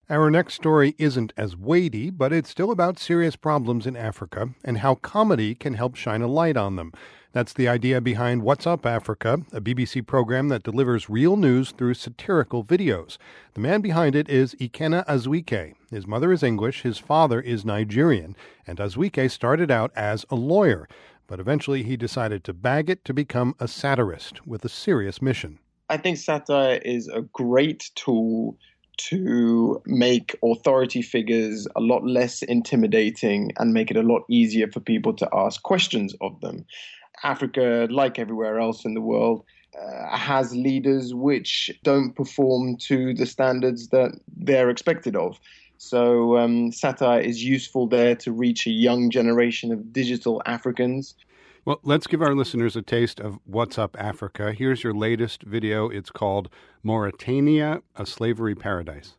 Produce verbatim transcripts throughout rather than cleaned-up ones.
Our next story isn't as weighty, but it's still about serious problems in Africa and how comedy can help shine a light on them. That's the idea behind What's Up Africa, a B B C program that delivers real news through satirical videos. The man behind it is Ikenna Azuike. His mother is English, his father is Nigerian, and Azuike started out as a lawyer. But eventually he decided to bag it to become a satirist with a serious mission. I think satire is a great tool to make authority figures a lot less intimidating and make it a lot easier for people to ask questions of them. Africa, like everywhere else in the world, uh, has leaders which don't perform to the standards that they're expected of. So um, satire is useful there to reach a young generation of digital Africans. Well, let's give our listeners a taste of What's Up Africa. Here's your latest video. It's called Mauritania, a Slavery Paradise.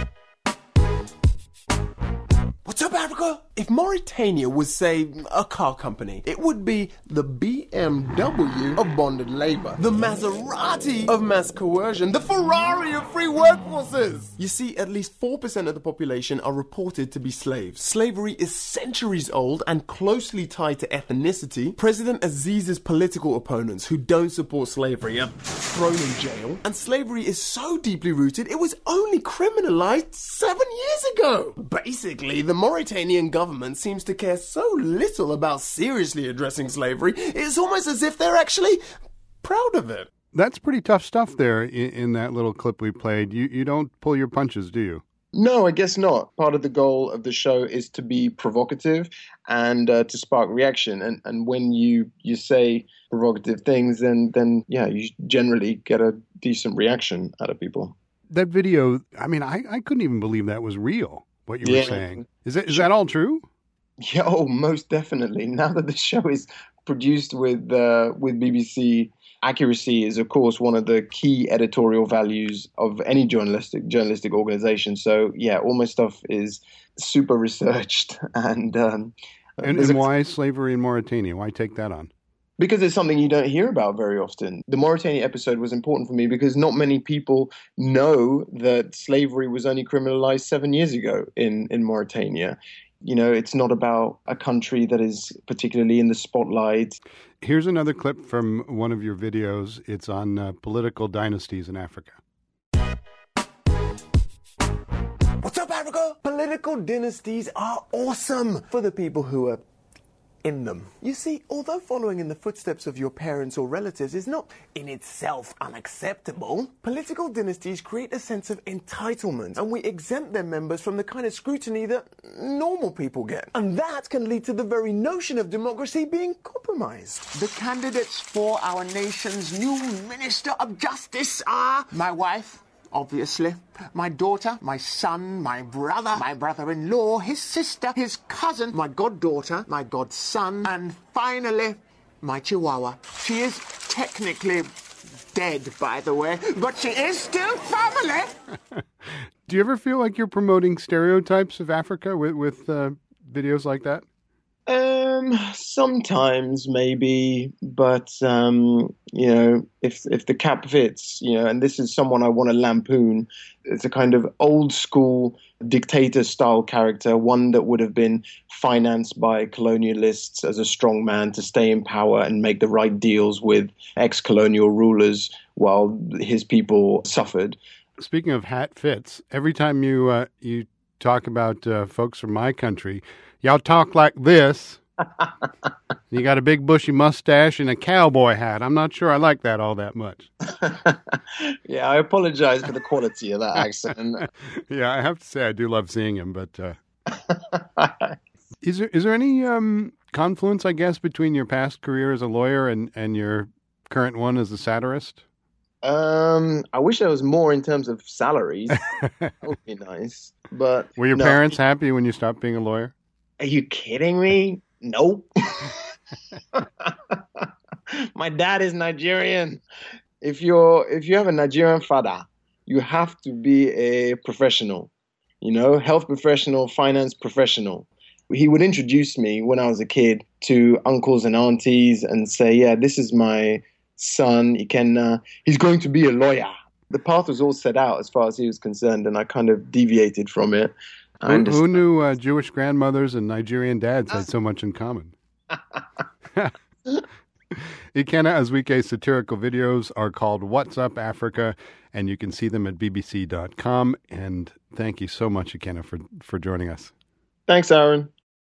What's up, Africa? If Mauritania was, say, a car company, it would be the B M W of bonded labor, the Maserati of mass coercion, the Ferrari of free workforces. You see, at least four percent of the population are reported to be slaves. Slavery is centuries old and closely tied to ethnicity. President Aziz's political opponents who don't support slavery are thrown in jail. And slavery is so deeply rooted, it was only criminalized seven years ago. Basically, the Mauritanian government seems to care so little about seriously addressing slavery, it's almost as if they're actually proud of it. That's pretty tough stuff there in, in that little clip we played. You, you don't pull your punches, do you? No, I guess not. Part of the goal of the show is to be provocative and uh, to spark reaction. And and when you, you say provocative things, then, then, yeah, you generally get a decent reaction out of people. That video, I mean, I, I couldn't even believe that was real. What you yeah. were saying. Is that, is that all true? Yeah, oh, most definitely. Now that the show is produced with uh, with B B C, accuracy is, of course, one of the key editorial values of any journalistic journalistic organization. So, yeah, all my stuff is super researched. And um, and, and why slavery in Mauritania? Why take that on? Because it's something you don't hear about very often. The Mauritania episode was important for me because not many people know that slavery was only criminalized seven years ago in, in Mauritania. You know, it's not about a country that is particularly in the spotlight. Here's another clip from one of your videos. It's on uh, political dynasties in Africa. What's up, Africa? Political dynasties are awesome for the people who are in them. You see, although following in the footsteps of your parents or relatives is not in itself unacceptable, political dynasties create a sense of entitlement, and we exempt their members from the kind of scrutiny that normal people get. And that can lead to the very notion of democracy being compromised. The candidates for our nation's new Minister of Justice are my wife, obviously, my daughter, my son, my brother, my brother-in-law, his sister, his cousin, my goddaughter, my godson, and finally, my chihuahua. She is technically dead, by the way, but she is still family. Do you ever feel like you're promoting stereotypes of Africa with, with uh, videos like that? Um, sometimes maybe, but um, you know, if if the cap fits, you know, and this is someone I want to lampoon. It's a kind of old school dictator style character, one that would have been financed by colonialists as a strong man to stay in power and make the right deals with ex-colonial rulers while his people suffered. Speaking of hat fits, every time you uh, you talk about uh, folks from my country, y'all talk like this. You got a big bushy mustache and a cowboy hat. I'm not sure I like that all that much. Yeah, I apologize for the quality of that accent. Yeah, I have to say I do love seeing him, but uh... is there is there any um, confluence, I guess, between your past career as a lawyer and, and your current one as a satirist? Um, I wish there was more in terms of salaries. That would be nice. But were your no. parents happy when you stopped being a lawyer? Are you kidding me? Nope. My dad is Nigerian. If you're if you have a Nigerian father, you have to be a professional. You know, health professional, finance professional. He would introduce me when I was a kid to uncles and aunties and say, "Yeah, this is my son. He can. Uh, he's going to be a lawyer." The path was all set out as far as he was concerned, and I kind of deviated from it. Who, who knew uh, Jewish grandmothers and Nigerian dads had so much in common? Ikenna Azuike's satirical videos are called What's Up Africa, and you can see them at b b c dot com. And thank you so much, Ikenna, for, for joining us. Thanks, Aaron.